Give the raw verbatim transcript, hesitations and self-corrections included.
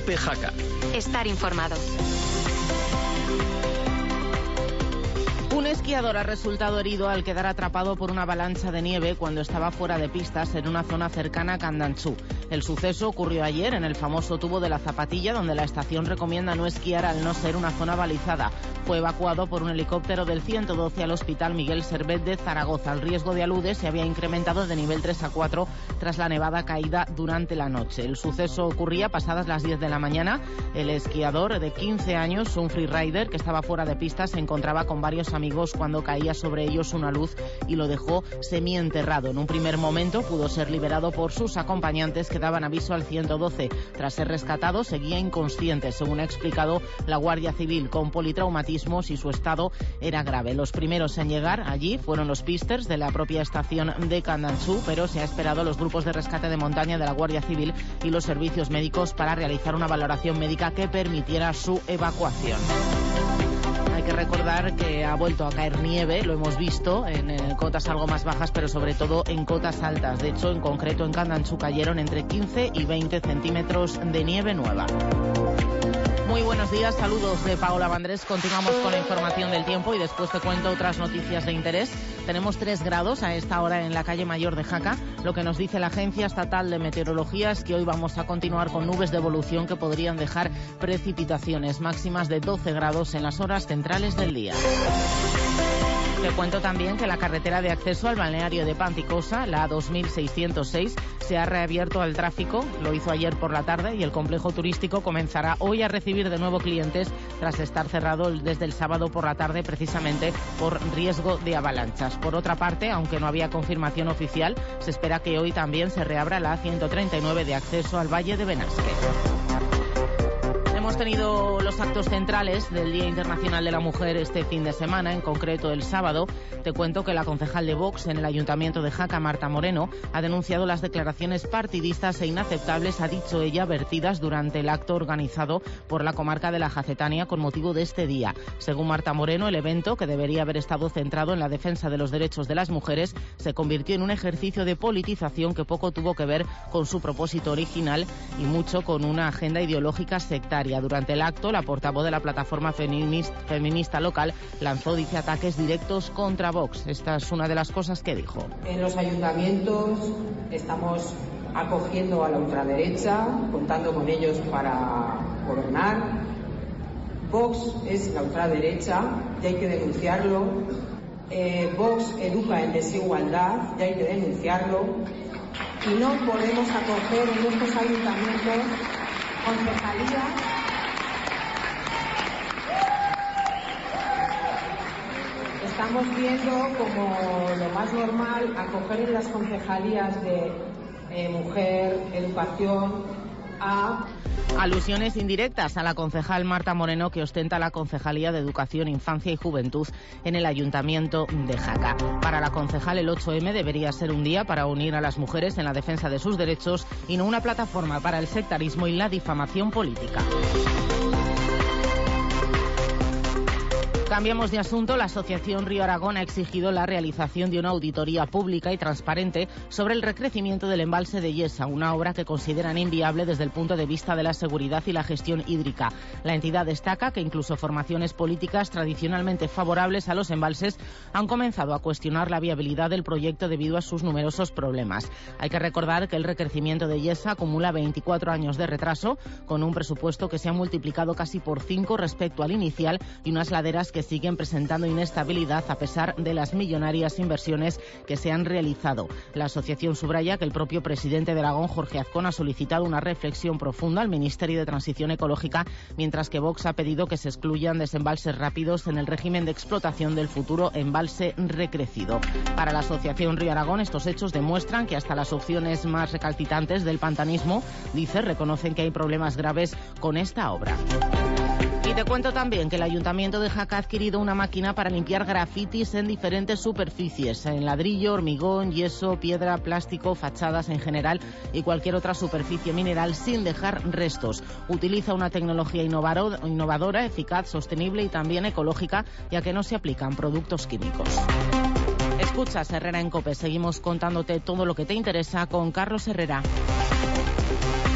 COPE Jaca. Estar informado. Un esquiador ha resultado herido al quedar atrapado por una avalancha de nieve cuando estaba fuera de pistas en una zona cercana a Candanchú. El suceso ocurrió ayer en el famoso tubo de la Zapatilla, donde la estación recomienda no esquiar al no ser una zona balizada. Fue evacuado por un helicóptero del ciento doce al Hospital Miguel Servet de Zaragoza. El riesgo de aludes se había incrementado de nivel tres a cuatro tras la nevada caída durante la noche. El suceso ocurría pasadas las diez de la mañana. El esquiador de quince años, un freerider que estaba fuera de pistas, se encontraba con varios amigos cuando caía sobre ellos una luz y lo dejó semienterrado. En un primer momento pudo ser liberado por sus acompañantes que daban aviso al ciento doce. Tras ser rescatado seguía inconsciente, según ha explicado la Guardia Civil, con politraumatismos y su estado era grave. Los primeros en llegar allí fueron los pisters de la propia estación de Candanchú, pero se ha esperado a los grupos de rescate de montaña de la Guardia Civil y los servicios médicos para realizar una valoración médica que permitiera su evacuación. Hay que recordar que ha vuelto a caer nieve, lo hemos visto en, en cotas algo más bajas, pero sobre todo en cotas altas. De hecho, en concreto en Candanchú cayeron entre quince y veinte centímetros de nieve nueva. Muy buenos días, saludos de Paola Vandrés. Continuamos con la información del tiempo y después te cuento otras noticias de interés. Tenemos tres grados a esta hora en la calle Mayor de Jaca. Lo que nos dice la Agencia Estatal de Meteorología es que hoy vamos a continuar con nubes de evolución que podrían dejar precipitaciones máximas de doce grados en las horas centrales del día. Te cuento también que la carretera de acceso al balneario de Panticosa, la dos mil seiscientos seis, se ha reabierto al tráfico. Lo hizo ayer por la tarde y el complejo turístico comenzará hoy a recibir de nuevo clientes tras estar cerrado desde el sábado por la tarde, precisamente por riesgo de avalanchas. Por otra parte, aunque no había confirmación oficial, se espera que hoy también se reabra la ciento treinta y nueve de acceso al Valle de Benasque. Hemos tenido los actos centrales del Día Internacional de la Mujer este fin de semana, en concreto el sábado. Te cuento que la concejal de Vox en el Ayuntamiento de Jaca, Marta Moreno, ha denunciado las declaraciones partidistas e inaceptables, ha dicho ella, vertidas durante el acto organizado por la comarca de la Jacetania con motivo de este día. Según Marta Moreno, el evento, que debería haber estado centrado en la defensa de los derechos de las mujeres, se convirtió en un ejercicio de politización que poco tuvo que ver con su propósito original y mucho con una agenda ideológica sectaria. Durante el acto, la portavoz de la plataforma feminista local lanzó, dice, ataques directos contra Vox. Esta es una de las cosas que dijo. En los ayuntamientos estamos acogiendo a la ultraderecha, contando con ellos para gobernar. Vox es la ultraderecha y hay que denunciarlo. Eh, Vox educa en desigualdad y hay que denunciarlo. Y no podemos acoger en nuestros ayuntamientos concejalías Estamos viendo como lo más normal acoger en las concejalías de eh, mujer, educación, a... Alusiones indirectas a la concejal Marta Moreno, que ostenta la Concejalía de Educación, Infancia y Juventud en el Ayuntamiento de Jaca. Para la concejal, el ocho eme debería ser un día para unir a las mujeres en la defensa de sus derechos y no una plataforma para el sectarismo y la difamación política. Cambiamos de asunto. La Asociación Río Aragón ha exigido la realización de una auditoría pública y transparente sobre el recrecimiento del embalse de Yesa, una obra que consideran inviable desde el punto de vista de la seguridad y la gestión hídrica. La entidad destaca que incluso formaciones políticas tradicionalmente favorables a los embalses han comenzado a cuestionar la viabilidad del proyecto debido a sus numerosos problemas. Hay que recordar que el recrecimiento de Yesa acumula veinticuatro años de retraso, con un presupuesto que se ha multiplicado casi por cinco respecto al inicial y unas laderas que siguen presentando inestabilidad a pesar de las millonarias inversiones que se han realizado. La asociación subraya que el propio presidente de Aragón, Jorge Azcón, ha solicitado una reflexión profunda al Ministerio de Transición Ecológica, mientras que Vox ha pedido que se excluyan desembalses rápidos en el régimen de explotación del futuro embalse recrecido. Para la asociación Río Aragón, estos hechos demuestran que hasta las opciones más recalcitrantes del pantanismo, dice, reconocen que hay problemas graves con esta obra. Y te cuento también que el Ayuntamiento de Jaca ha adquirido una máquina para limpiar grafitis en diferentes superficies, en ladrillo, hormigón, yeso, piedra, plástico, fachadas en general y cualquier otra superficie mineral sin dejar restos. Utiliza una tecnología innovadora, eficaz, sostenible y también ecológica, ya que no se aplican productos químicos. Escuchas Herrera en COPE. Seguimos contándote todo lo que te interesa con Carlos Herrera.